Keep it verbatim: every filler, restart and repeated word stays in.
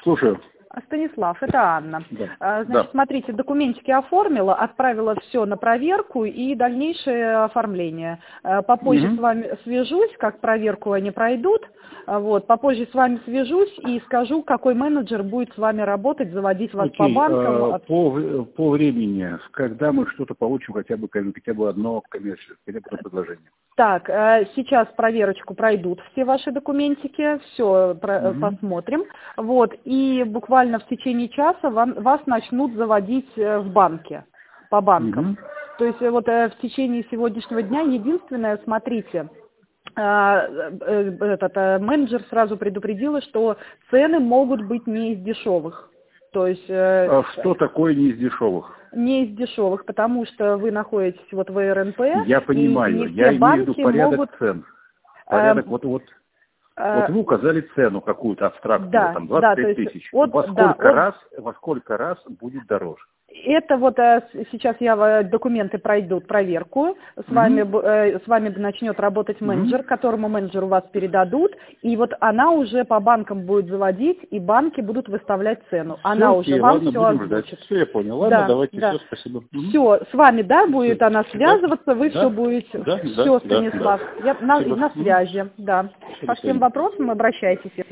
Слушаю. Станислав, это Анна. Да. Значит, Да. смотрите, документики оформила, отправила все на проверку и дальнейшее оформление. Попозже Угу. с вами свяжусь, как проверку они пройдут. Вот, попозже с вами свяжусь и скажу, какой менеджер будет с вами работать, заводить вас по Окей. банкам. А, по, по времени, когда мы что-то получим, хотя бы, хотя бы одно коммерческое, хотя бы одно предложение? Так, сейчас проверочку пройдут все ваши документики, все Угу. посмотрим. Вот, и буквально в течение часа вам, вас начнут заводить в банке, по банкам. Угу. То есть вот в течение сегодняшнего дня единственное, смотрите, этот менеджер сразу предупредила, что цены могут быть не из дешевых. То есть, а что такое не из дешевых? Не из дешевых, потому что вы находитесь вот в РНП. Я понимаю, и не я все имею в виду порядок могут... цен. Порядок, э, вот, вот, э, вот вы указали цену какую-то абстрактную, да, там да, двадцать то пять есть тысяч. от, Во да, сколько от, раз, во сколько раз будет дороже? Это вот э, сейчас я э, документы пройдут проверку, с Угу. вами э, с вами начнет работать менеджер, Угу. которому менеджеру вас передадут, и вот она уже по банкам будет заводить, и банки будут выставлять цену. Все, она окей, уже вам ладно, все будем ждать. озвучит. Все, я понял. Ладно, Да, давайте, да. все, спасибо. Угу. Все, с вами, да, будет Все. она Да, связываться, вы все да, будете. да, Все, да, да, Станислав, да. я на, Спасибо. на Угу. связи, да. Все, По до всем свидания. вопросам обращайтесь.